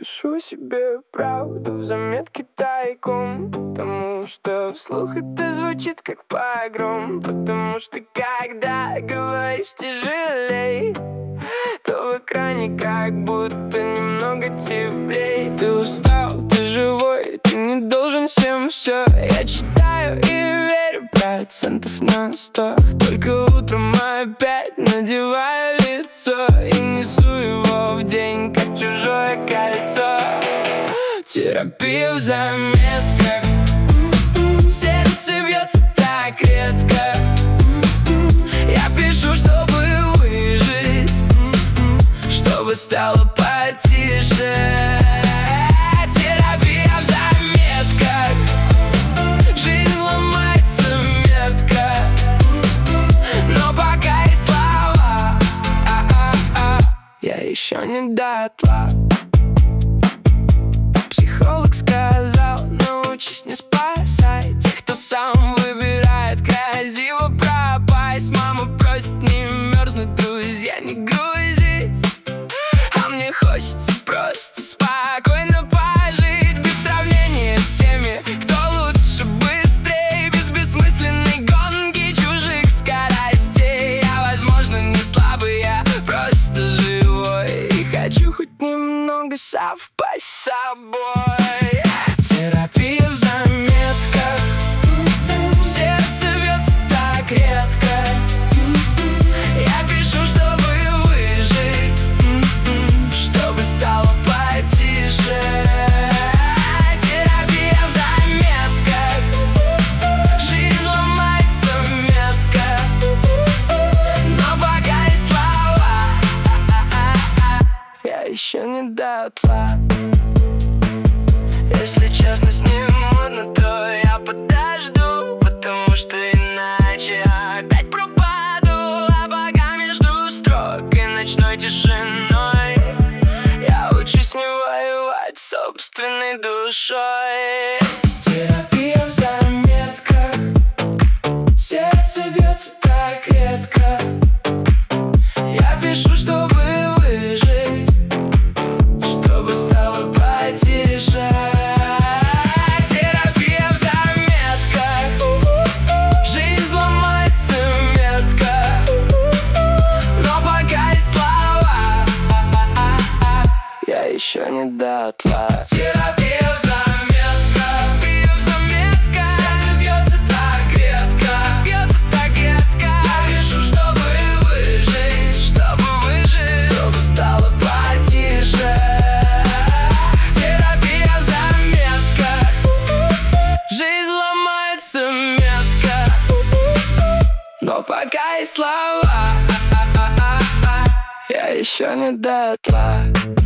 Пишу себе правду в заметке тайком, потому что вслух это звучит как погром. Потому что когда говоришь тяжелей, то в экране как будто немного теплей. Ты устал, ты живой, ты не должен всем все. Я читаю и верю процентов на 100. Только утром опять надеваю лицо и несу его в день, как чужое кольцо. Терапия в заметках. Сердце бьется так редко. Я пишу, чтобы выжить, чтобы стало потише. Терапия в заметках. Жизнь ломается метко, но пока есть слова, я еще не дотла. Психолог сказал: научись не спасать тех, кто сам выбирает красиво пропасть. Мама просит не мерзнуть, друзья не грузить, а мне хочется просто спокойно пожить, без сравнения с теми, кто лучше, быстрее, без бессмысленной гонки чужих скоростей. Я, возможно, не слабый, я просто живой и хочу хоть немного совпасть с собой. Терапия в заметках. Сердце бьется так редко. Я пишу, чтобы выжить, чтобы стало потише. Терапия в заметках. Жизнь ломается метко, но пока есть слова, я еще не дотла. Если честно, с ним модно, то я подожду, потому что иначе опять пропаду. А пока между строк и ночной тишиной я учусь не воевать с собственной душой. Терапия в заметках. Сердце бьется так редко. Я пишу, чтобы выжить, чтобы стало потише. Терапия в заметках. Жизнь ломается метко, но пока есть слова, я еще не дотла. Терапия в заметках. Сердце бьется так редко. Я пишу, чтобы выжить, чтобы стало потише. Терапия в заметках. Жизнь ломается метко, но пока есть слова, я еще не дотла.